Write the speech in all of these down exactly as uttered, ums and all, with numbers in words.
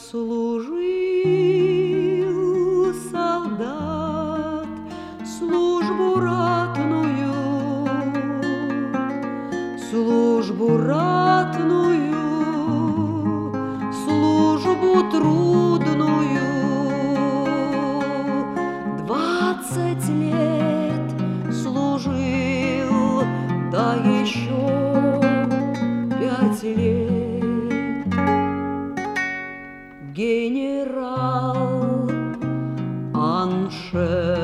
Отслужил солдат службу ратную, службу ратную, службу трудную. Двадцать лет служил, да еще пять лет. Генерал аншеф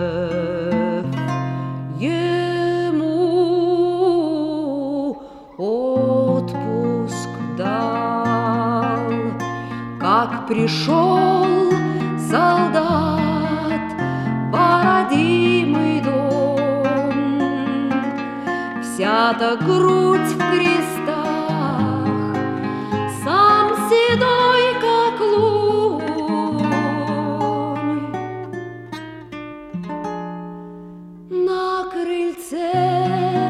ему отпуск дал. Как пришел солдат в родимый дом, вся-то грудь в крестах, сам седой как лунь. На крыльце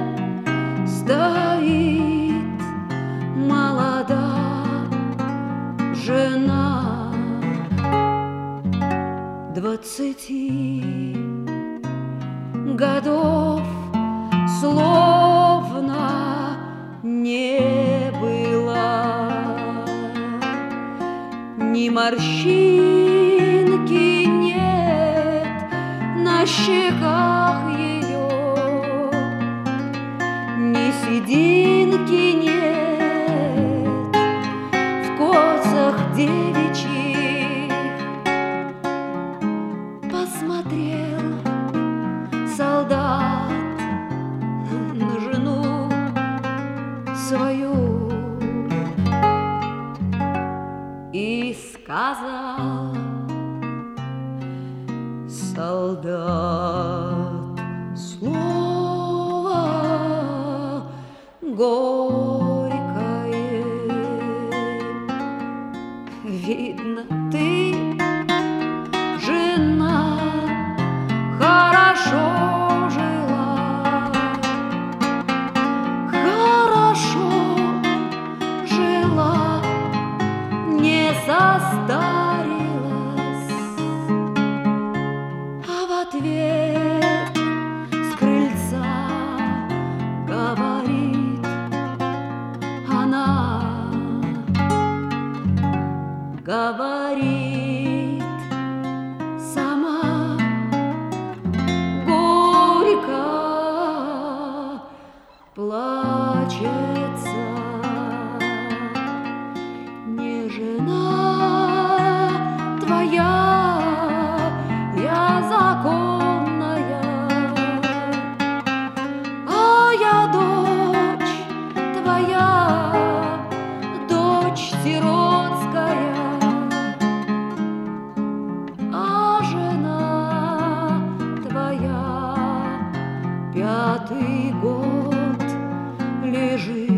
стоит молода жена двадцати годов, словно не было. Ни морщинки нет на щеках ее, ни сединки нет в косах девичьих. Посмотрел солдат на жену свою и сказал: солдат, слово горькое, видно, ты, жена, хорошо жила, хорошо жила, не состарилась. А в ответ с крыльца говорит она, говорит сама горько плачется. Не жена твоя я законная, а я дочь твоя, дочь сиротская. А жена твоя пятый год лежит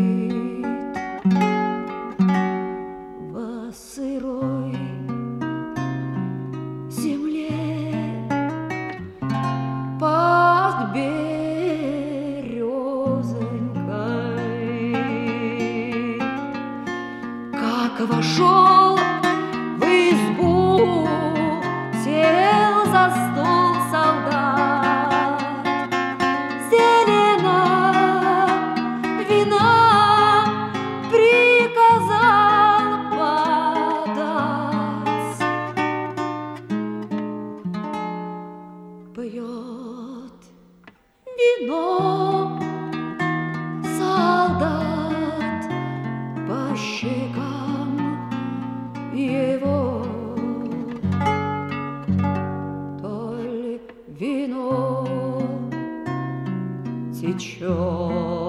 в сырой земле под березонькой. Как вошел в избу, сел за стол солдат, зелена вина приказал подать. Пьет вино солдат по щекам его, только вино течет.